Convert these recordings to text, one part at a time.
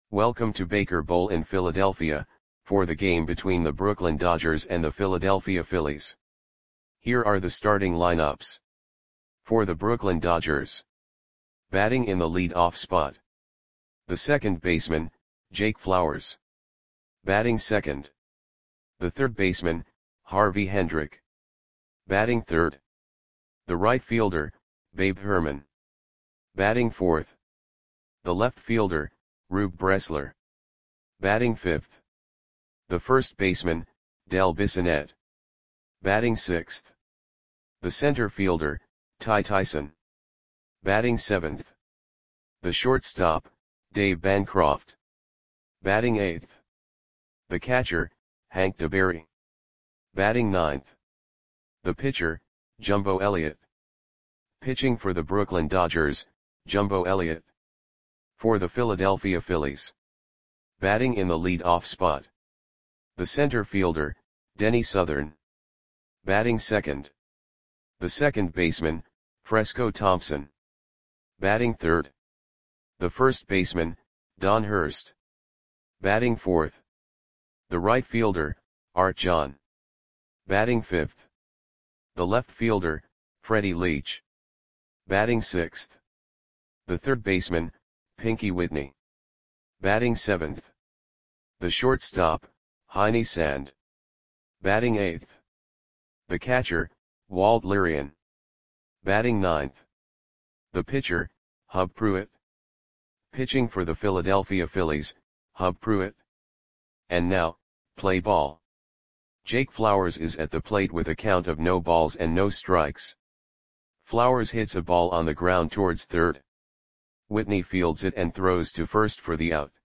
Welcome to Baker Bowl in Philadelphia, for the game between the Brooklyn Dodgers and the Philadelphia Phillies. Here are the starting lineups. For the Brooklyn Dodgers. Batting in the lead-off spot. The second baseman, Jake Flowers. Batting second. The third baseman, Harvey Hendrick. Batting third. The right fielder, Babe Herman. Batting fourth. The left fielder, Rube Bressler. Batting fifth. The first baseman, Del Bissonette. Batting sixth. The center fielder, Ty Tyson. Batting seventh. The shortstop, Dave Bancroft. Batting eighth. The catcher, Hank DeBerry. Batting ninth. The pitcher, Jumbo Elliott. Pitching for the Brooklyn Dodgers, Jumbo Elliott. For the Philadelphia Phillies. Batting in the lead-off spot. The center fielder, Denny Southern. Batting second. The second baseman, Fresco Thompson. Batting third. The first baseman, Don Hurst. Batting fourth. The right fielder, Art John. Batting fifth. The left fielder, Freddie Leach. Batting sixth. The third baseman, Pinky Whitney. Batting seventh. The shortstop, Heine Sand. Batting eighth. The catcher, Walt Lirian. Batting ninth. The pitcher, Hub Pruitt. Pitching for the Philadelphia Phillies, Hub Pruitt. And now, play ball. Jake Flowers is at the plate with a count of no balls and no strikes. Flowers hits a ball on the ground towards third. Whitney fields it and throws to first for the out.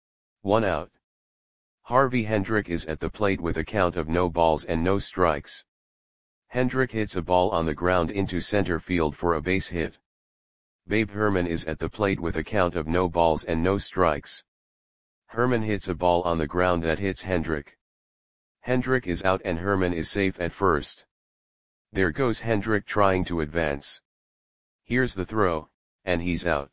1 out. Harvey Hendrick is at the plate with a count of no balls and no strikes. Hendrick hits a ball on the ground into center field for a base hit. Babe Herman is at the plate with a count of no balls and no strikes. Herman hits a ball on the ground that hits Hendrick. Hendrick is out and Herman is safe at first. There goes Hendrick trying to advance. Here's the throw, and he's out.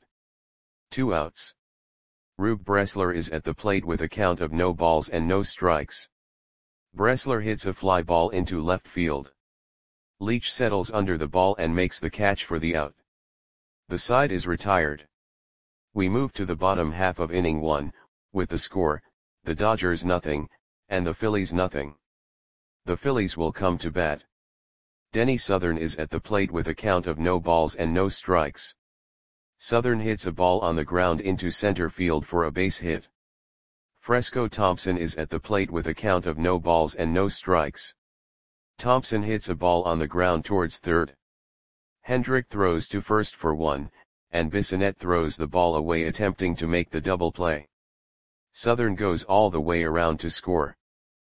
2 outs. Rube Bressler is at the plate with a count of no balls and no strikes. Bressler hits a fly ball into left field. Leach settles under the ball and makes the catch for the out. The side is retired. We move to the bottom half of inning 1, with the score, the Dodgers nothing, and the Phillies nothing. The Phillies will come to bat. Denny Southern is at the plate with a count of no balls and no strikes. Southern hits a ball on the ground into center field for a base hit. Fresco Thompson is at the plate with a count of no balls and no strikes. Thompson hits a ball on the ground towards third. Hendrick throws to first for 1, and Bissonette throws the ball away attempting to make the double play. Southern goes all the way around to score.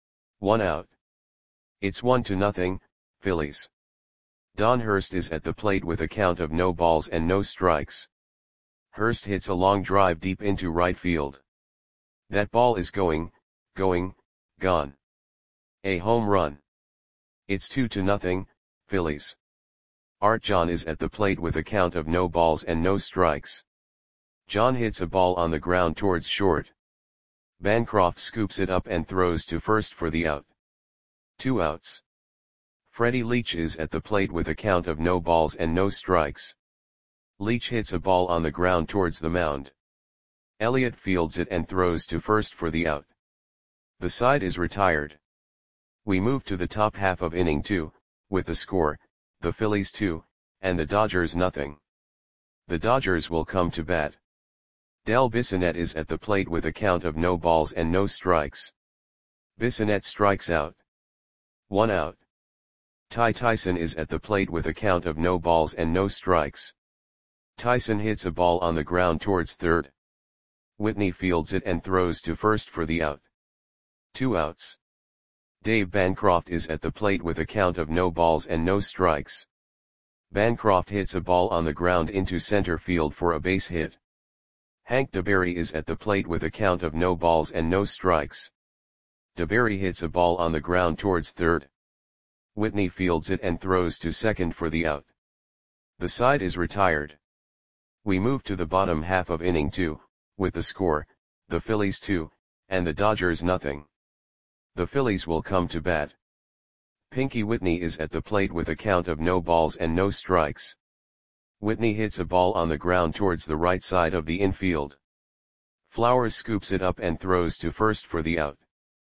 1 out. It's 1-0, Phillies. Don Hurst is at the plate with a count of no balls and no strikes. Hurst hits a long drive deep into right field. That ball is gone. A home run. It's 2-0, Phillies. Art John is at the plate with a count of no balls and no strikes. John hits a ball on the ground towards short. Bancroft scoops it up and throws to first for the out. 2 outs. Freddie Leach is at the plate with a count of no balls and no strikes. Leach hits a ball on the ground towards the mound. Elliott fields it and throws to first for the out. The side is retired. We move to the top half of inning 2, with the score, the Phillies 2, and the Dodgers nothing. The Dodgers will come to bat. Del Bissonette is at the plate with a count of no balls and no strikes. Bissonette strikes out. 1 out. Ty Tyson is at the plate with a count of no balls and no strikes. Tyson hits a ball on the ground towards third. Whitney fields it and throws to first for the out. 2 outs. Dave Bancroft is at the plate with a count of no balls and no strikes. Bancroft hits a ball on the ground into center field for a base hit. Hank DeBerry is at the plate with a count of no balls and no strikes. DeBerry hits a ball on the ground towards third. Whitney fields it and throws to second for the out. The side is retired. We move to the bottom half of inning 2, with the score, the Phillies 2, and the Dodgers nothing. The Phillies will come to bat. Pinky Whitney is at the plate with a count of no balls and no strikes. Whitney hits a ball on the ground towards the right side of the infield. Flowers scoops it up and throws to first for the out.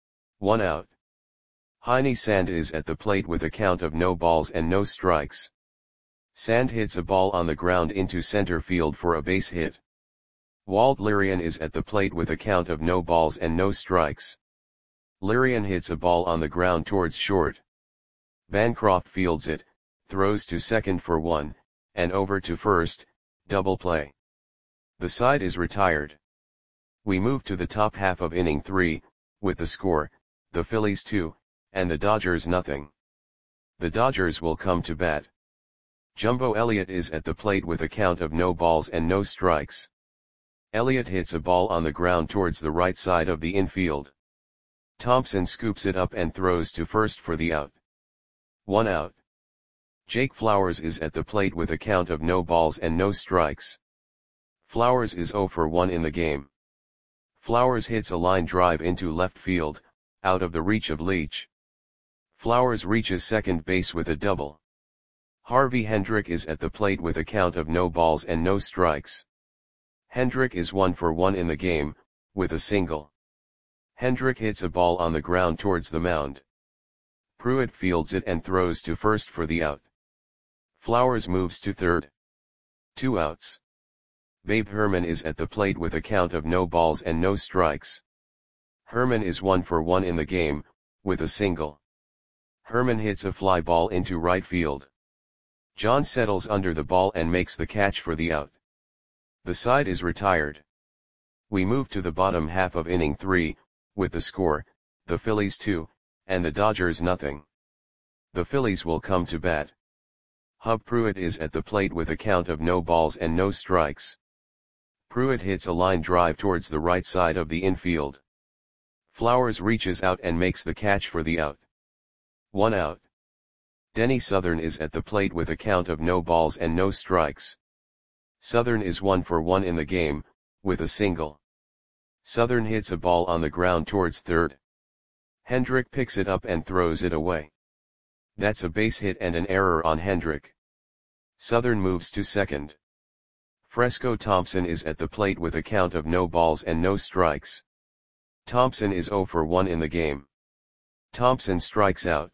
1 out. Heine Sand is at the plate with a count of no balls and no strikes. Sand hits a ball on the ground into center field for a base hit. Walt Lirian is at the plate with a count of no balls and no strikes. Lirian hits a ball on the ground towards short. Bancroft fields it, throws to second for 1, and over to first, double play. The side is retired. We move to the top half of inning 3, with the score, the Phillies 2, and the Dodgers nothing. The Dodgers will come to bat. Jumbo Elliott is at the plate with a count of no balls and no strikes. Elliott hits a ball on the ground towards the right side of the infield. Thompson scoops it up and throws to first for the out. 1 out. Jake Flowers is at the plate with a count of no balls and no strikes. Flowers is 0 for 1 in the game. Flowers hits a line drive into left field, out of the reach of Leach. Flowers reaches second base with a double. Harvey Hendrick is at the plate with a count of no balls and no strikes. Hendrick is 1 for 1 in the game, with a single. Hendrick hits a ball on the ground towards the mound. Pruitt fields it and throws to first for the out. Flowers moves to third. 2 outs. Babe Herman is at the plate with a count of no balls and no strikes. Herman is 1 for 1 in the game, with a single. Herman hits a fly ball into right field. John settles under the ball and makes the catch for the out. The side is retired. We move to the bottom half of inning 3, with the score, the Phillies 2, and the Dodgers nothing. The Phillies will come to bat. Hub Pruitt is at the plate with a count of no balls and no strikes. Pruitt hits a line drive towards the right side of the infield. Flowers reaches out and makes the catch for the out. 1 out. Denny Southern is at the plate with a count of no balls and no strikes. Southern is 1 for 1 in the game, with a single. Southern hits a ball on the ground towards third. Hendrick picks it up and throws it away. That's a base hit and an error on Hendrick. Southern moves to second. Fresco Thompson is at the plate with a count of no balls and no strikes. Thompson is 0 for 1 in the game. Thompson strikes out.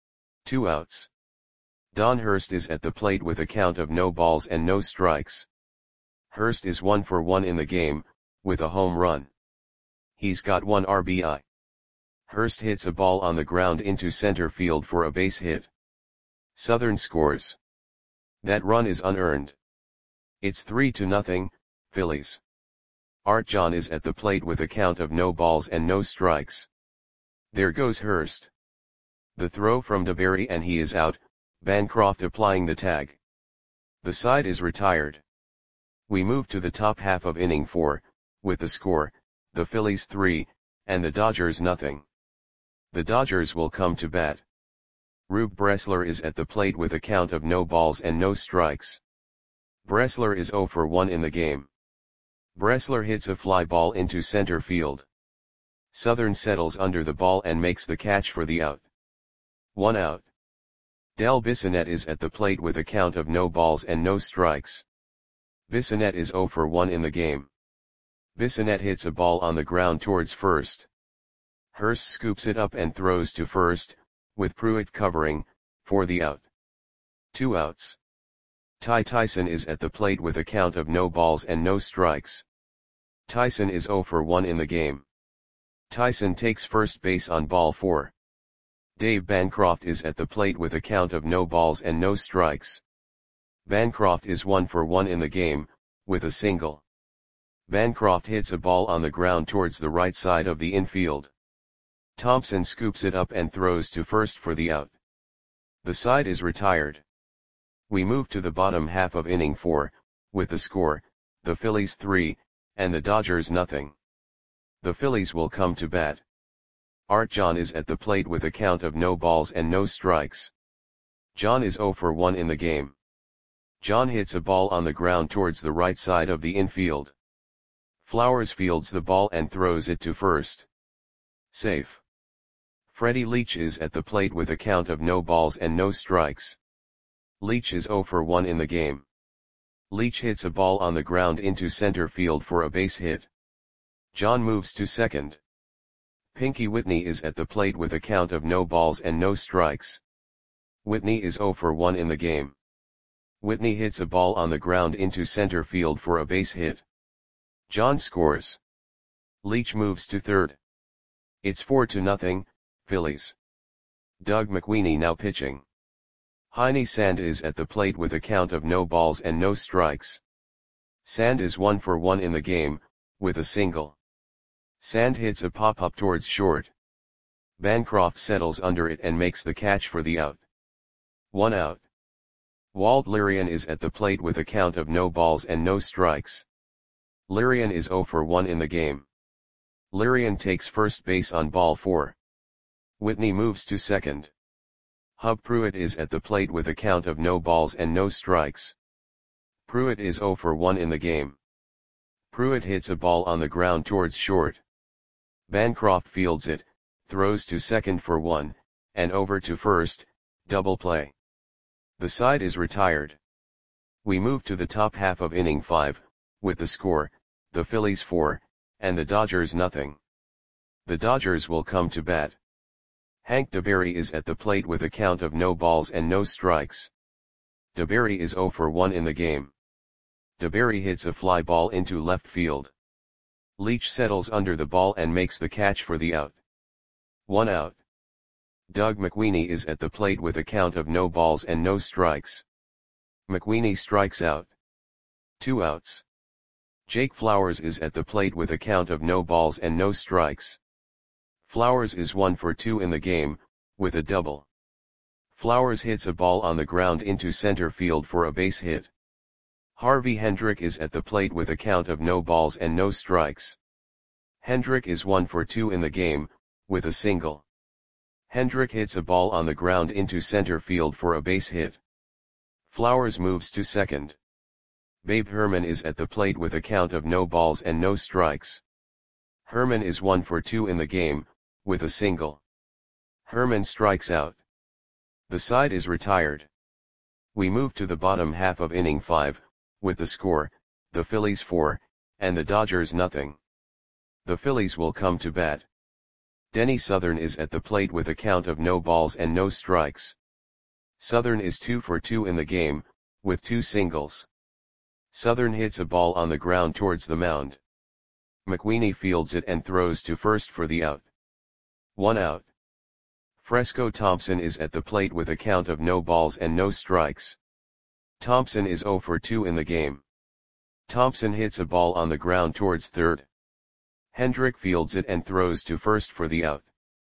2 outs. Don Hurst is at the plate with a count of no balls and no strikes. Hurst is 1 for 1 in the game, with a home run. He's got 1 RBI. Hurst hits a ball on the ground into center field for a base hit. Southern scores. That run is unearned. It's 3-0, Phillies. Art John is at the plate with a count of no balls and no strikes. There goes Hurst. The throw from DeBerry and he is out, Bancroft applying the tag. The side is retired. We move to the top half of inning 4, with the score, the Phillies 3, and the Dodgers nothing. The Dodgers will come to bat. Rube Bressler is at the plate with a count of no balls and no strikes. Bressler is 0 for 1 in the game. Bressler hits a fly ball into center field. Southern settles under the ball and makes the catch for the out. 1 out. Del Bissonette is at the plate with a count of no balls and no strikes. Bissonette is 0 for 1 in the game. Bissonette hits a ball on the ground towards first. Hurst scoops it up and throws to first, with Pruitt covering, for the out. 2 outs. Ty Tyson is at the plate with a count of no balls and no strikes. Tyson is 0 for 1 in the game. Tyson takes first base on ball 4. Dave Bancroft is at the plate with a count of no balls and no strikes. Bancroft is 1 for 1 in the game, with a single. Bancroft hits a ball on the ground towards the right side of the infield. Thompson scoops it up and throws to first for the out. The side is retired. We move to the bottom half of inning 4, with the score, the Phillies 3, and the Dodgers nothing. The Phillies will come to bat. Art John is at the plate with a count of no balls and no strikes. John is 0 for 1 in the game. John hits a ball on the ground towards the right side of the infield. Flowers fields the ball and throws it to first. Safe. Freddie Leach is at the plate with a count of no balls and no strikes. Leach is 0 for 1 in the game. Leach hits a ball on the ground into center field for a base hit. John moves to second. Pinky Whitney is at the plate with a count of no balls and no strikes. Whitney is 0 for 1 in the game. Whitney hits a ball on the ground into center field for a base hit. John scores. Leach moves to third. It's 4-0, Phillies. Doug McWeeny now pitching. Heine Sand is at the plate with a count of no balls and no strikes. Sand is 1 for 1 in the game, with a single. Sand hits a pop-up towards short. Bancroft settles under it and makes the catch for the out. 1 out. Walt Lirian is at the plate with a count of no balls and no strikes. Lirian is 0 for 1 in the game. Lirian takes first base on ball 4. Whitney moves to second. Hub Pruitt is at the plate with a count of no balls and no strikes. Pruitt is 0 for 1 in the game. Pruitt hits a ball on the ground towards short. Bancroft fields it, throws to second for 1, and over to first, double play. The side is retired. We move to the top half of inning 5, with the score, the Phillies 4, and the Dodgers nothing. The Dodgers will come to bat. Hank DeBerry is at the plate with a count of no balls and no strikes. DeBerry is 0 for 1 in the game. DeBerry hits a fly ball into left field. Leach settles under the ball and makes the catch for the out. 1 out. Doug McWeeny is at the plate with a count of no balls and no strikes. McWeeny strikes out. 2 outs. Jake Flowers is at the plate with a count of no balls and no strikes. Flowers is 1 for 2 in the game, with a double. Flowers hits a ball on the ground into center field for a base hit. Harvey Hendrick is at the plate with a count of no balls and no strikes. Hendrick is 1 for 2 in the game, with a single. Hendrick hits a ball on the ground into center field for a base hit. Flowers moves to second. Babe Herman is at the plate with a count of no balls and no strikes. Herman is 1 for 2 in the game, with a single. Herman strikes out. The side is retired. We move to the bottom half of inning 5, with the score, the Phillies 4, and the Dodgers nothing. The Phillies will come to bat. Denny Southern is at the plate with a count of no balls and no strikes. Southern is 2 for 2 in the game, with 2 singles. Southern hits a ball on the ground towards the mound. McWeeny fields it and throws to first for the out. 1 out. Fresco Thompson is at the plate with a count of no balls and no strikes. Thompson is 0 for 2 in the game. Thompson hits a ball on the ground towards third. Hendrick fields it and throws to first for the out.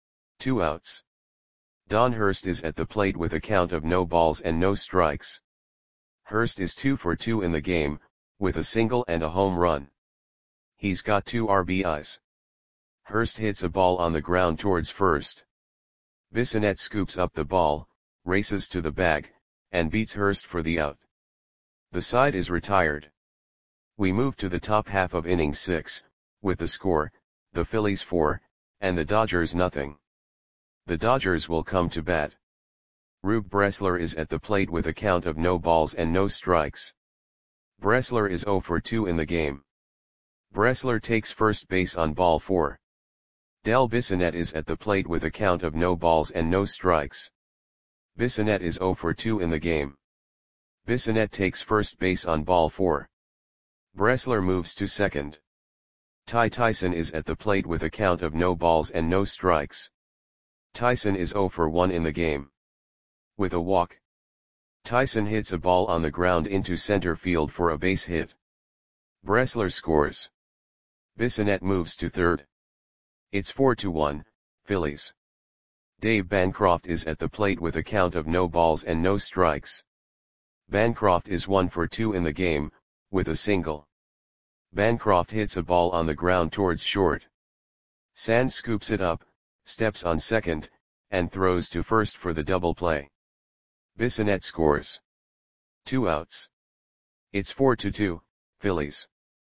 2 outs. Don Hurst is at the plate with a count of no balls and no strikes. Hurst is 2 for 2 in the game, with a single and a home run. He's got 2 RBIs. Hurst hits a ball on the ground towards first. Bissonette scoops up the ball, races to the bag, and beats Hurst for the out. The side is retired. We move to the top half of inning 6, with the score, the Phillies 4, and the Dodgers nothing. The Dodgers will come to bat. Rube Bressler is at the plate with a count of no balls and no strikes. Bressler is 0 for 2 in the game. Bressler takes first base on ball 4. Del Bissonette is at the plate with a count of no balls and no strikes. Bissonette is 0 for 2 in the game. Bissonette takes first base on ball 4. Bressler moves to second. Ty Tyson is at the plate with a count of no balls and no strikes. Tyson is 0 for 1 in the game. With a walk. Tyson hits a ball on the ground into center field for a base hit. Bressler scores. Bissonette moves to third. It's 4-1, Phillies. Dave Bancroft is at the plate with a count of no balls and no strikes. Bancroft is 1 for 2 in the game, with a single. Bancroft hits a ball on the ground towards short. Sand scoops it up, steps on second, and throws to first for the double play. Bissonette scores. 2 outs. It's 4-2, Phillies.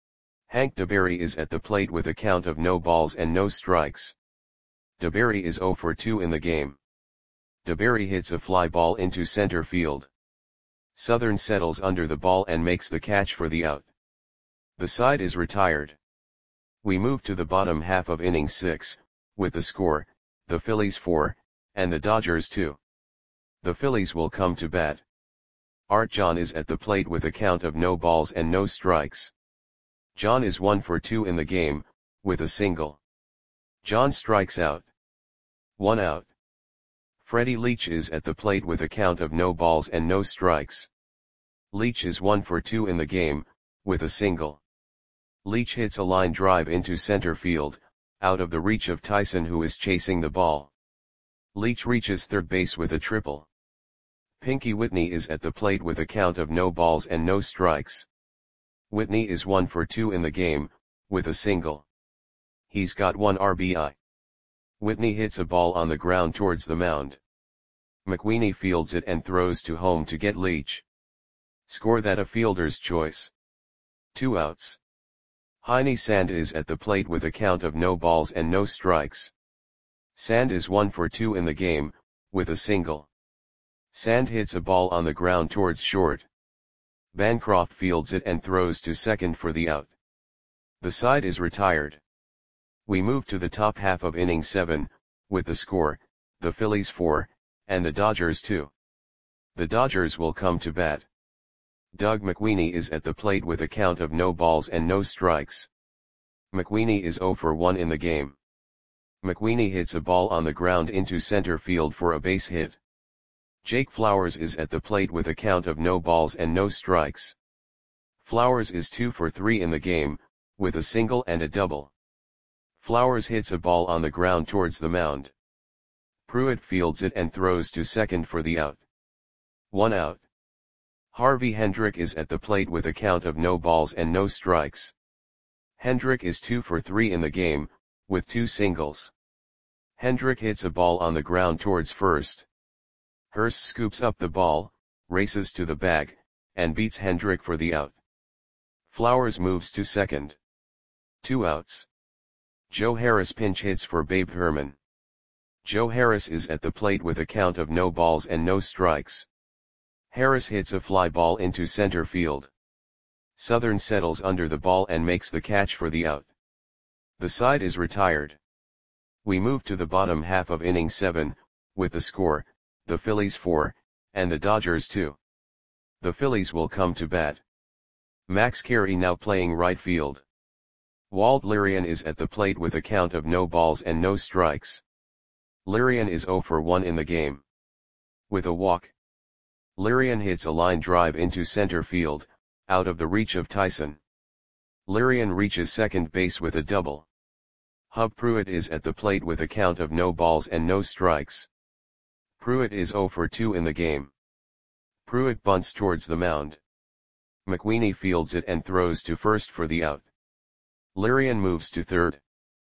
Hank DeBerry is at the plate with a count of no balls and no strikes. DeBerry is 0 for 2 in the game. DeBerry hits a fly ball into center field. Southern settles under the ball and makes the catch for the out. The side is retired. We move to the bottom half of inning 6, with the score, the Phillies 4, and the Dodgers 2. The Phillies will come to bat. Art John is at the plate with a count of no balls and no strikes. John is 1 for 2 in the game, with a single. John strikes out. 1 out. Freddie Leach is at the plate with a count of no balls and no strikes. Leach is 1 for 2 in the game, with a single. Leach hits a line drive into center field, out of the reach of Tyson, who is chasing the ball. Leach reaches third base with a triple. Pinky Whitney is at the plate with a count of no balls and no strikes. Whitney is 1 for 2 in the game, with a single. He's got 1 RBI. Whitney hits a ball on the ground towards the mound. McWeeny fields it and throws to home to get Leach. Score that a fielder's choice. 2 outs. Heine Sand is at the plate with a count of no balls and no strikes. Sand is 1 for 2 in the game, with a single. Sand hits a ball on the ground towards short. Bancroft fields it and throws to second for the out. The side is retired. We move to the top half of inning 7, with the score, the Phillies 4, and the Dodgers 2. The Dodgers will come to bat. Doug McWeeny is at the plate with a count of no balls and no strikes. McWeeny is 0 for 1 in the game. McWeeny hits a ball on the ground into center field for a base hit. Jake Flowers is at the plate with a count of no balls and no strikes. Flowers is 2 for 3 in the game, with a single and a double. Flowers hits a ball on the ground towards the mound. Pruitt fields it and throws to second for the out. 1 out. Harvey Hendrick is at the plate with a count of no balls and no strikes. Hendrick is 2 for 3 in the game, with 2 singles. Hendrick hits a ball on the ground towards first. Hurst scoops up the ball, races to the bag, and beats Hendrick for the out. Flowers moves to second. 2 outs. Joe Harris pinch hits for Babe Herman. Joe Harris is at the plate with a count of no balls and no strikes. Harris hits a fly ball into center field. Southern settles under the ball and makes the catch for the out. The side is retired. We move to the bottom half of inning 7, with the score, the Phillies 4, and the Dodgers 2. The Phillies will come to bat. Max Carey now playing right field. Walt Lirian is at the plate with a count of no balls and no strikes. Lirian is 0 for 1 in the game. With a walk. Lirian hits a line drive into center field, out of the reach of Tyson. Lirian reaches second base with a double. Hub Pruitt is at the plate with a count of no balls and no strikes. Pruitt is 0 for 2 in the game. Pruitt bunts towards the mound. McWeeny fields it and throws to first for the out. Lirian moves to third.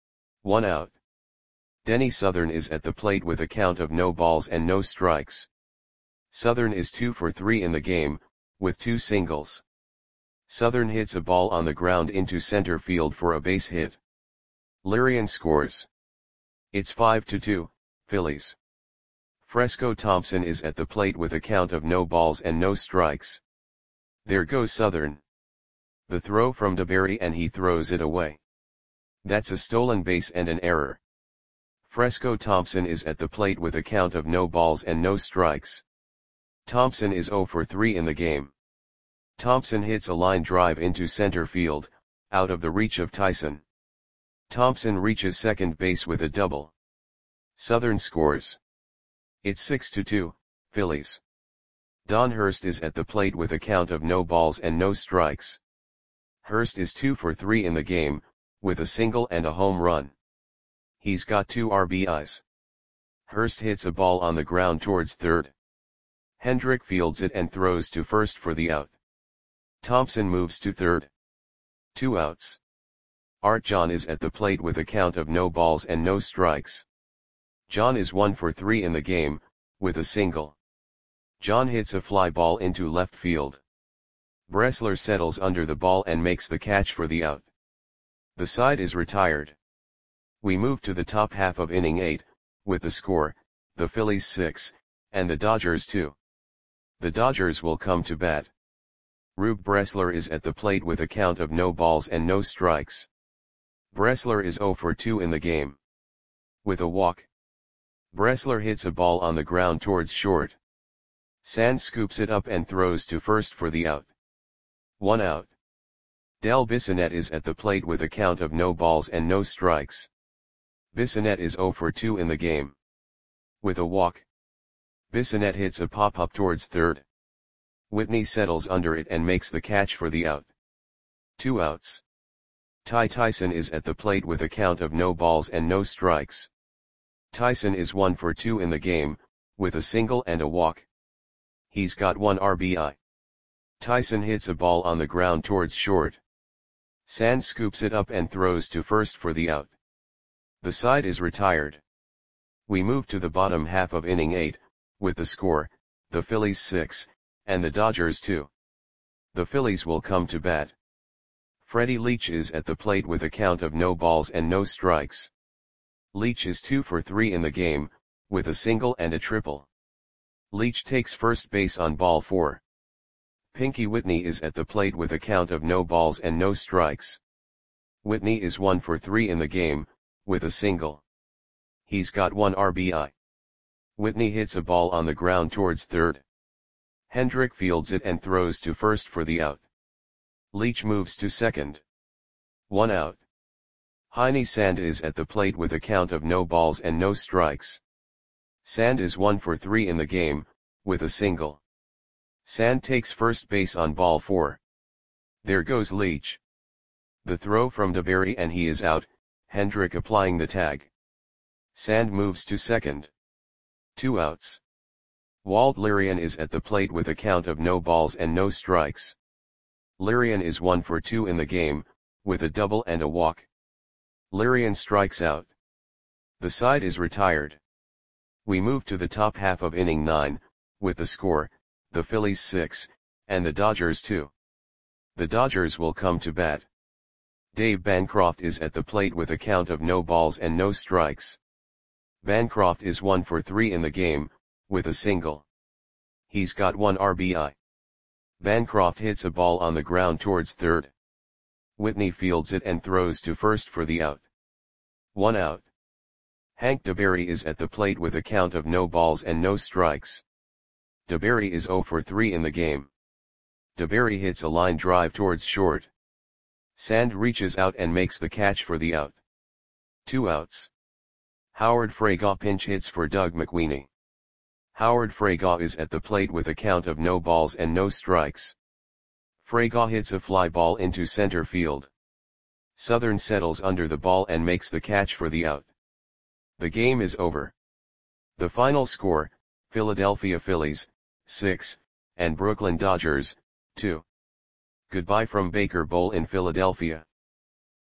1 out. Denny Southern is at the plate with a count of no balls and no strikes. Southern is 2 for 3 in the game, with 2 singles. Southern hits a ball on the ground into center field for a base hit. Lirian scores. It's 5-2, Phillies. Fresco Thompson is at the plate with a count of no balls and no strikes. There goes Southern. The throw from DeBerry and he throws it away. That's a stolen base and an error. Fresco Thompson is at the plate with a count of no balls and no strikes. Thompson is 0 for 3 in the game. Thompson hits a line drive into center field, out of the reach of Tyson. Thompson reaches second base with a double. Southern scores. It's 6-2, Phillies. Don Hurst is at the plate with a count of no balls and no strikes. Hurst is 2 for 3 in the game, with a single and a home run. He's got 2 RBIs. Hurst hits a ball on the ground towards third. Hendrick fields it and throws to first for the out. Thompson moves to third. 2 outs. Art John is at the plate with a count of no balls and no strikes. John is 1 for 3 in the game, with a single. John hits a fly ball into left field. Bressler settles under the ball and makes the catch for the out. The side is retired. We move to the top half of inning 8, with the score, the Phillies 6, and the Dodgers 2. The Dodgers will come to bat. Rube Bressler is at the plate with a count of no balls and no strikes. Bressler is 0 for 2 in the game. With a walk, Bressler hits a ball on the ground towards short. Sand scoops it up and throws to first for the out. 1 out. Del Bissonette is at the plate with a count of no balls and no strikes. Bissonette is 0 for 2 in the game. With a walk, Bissonette hits a pop-up towards third. Whitney settles under it and makes the catch for the out. 2 outs. Ty Tyson is at the plate with a count of no balls and no strikes. Tyson is 1 for 2 in the game, with a single and a walk. He's got 1 RBI. Tyson hits a ball on the ground towards short. Sand scoops it up and throws to first for the out. The side is retired. We move to the bottom half of inning 8, with the score, the Phillies 6, and the Dodgers 2. The Phillies will come to bat. Freddie Leach is at the plate with a count of no balls and no strikes. Leach is 2 for 3 in the game, with a single and a triple. Leach takes first base on ball 4. Pinky Whitney is at the plate with a count of no balls and no strikes. Whitney is 1 for 3 in the game, with a single. He's got 1 RBI. Whitney hits a ball on the ground towards third. Hendrick fields it and throws to first for the out. Leach moves to second. 1 out. Heine Sand is at the plate with a count of no balls and no strikes. Sand is 1 for 3 in the game, with a single. Sand takes first base on ball 4. There goes Leach. The throw from DeBerry and he is out, Hendrick applying the tag. Sand moves to second. 2 outs. Walt Lirian is at the plate with a count of no balls and no strikes. Lirian is 1 for 2 in the game, with a double and a walk. Lirian strikes out. The side is retired. We move to the top half of inning 9, with the score, the Phillies 6, and the Dodgers 2. The Dodgers will come to bat. Dave Bancroft is at the plate with a count of no balls and no strikes. Bancroft is 1 for 3 in the game, with a single. He's got 1 RBI. Bancroft hits a ball on the ground towards third. Whitney fields it and throws to first for the out. 1 out. Hank DeBerry is at the plate with a count of no balls and no strikes. DeBerry is 0 for 3 in the game. DeBerry hits a line drive towards short. Sand reaches out and makes the catch for the out. 2 outs. Howard Fraga pinch hits for Doug McWeeny. Howard Fraga is at the plate with a count of no balls and no strikes. Fraga hits a fly ball into center field. Southern settles under the ball and makes the catch for the out. The game is over. The final score, Philadelphia Phillies, 6, and Brooklyn Dodgers, 2. Goodbye from Baker Bowl in Philadelphia.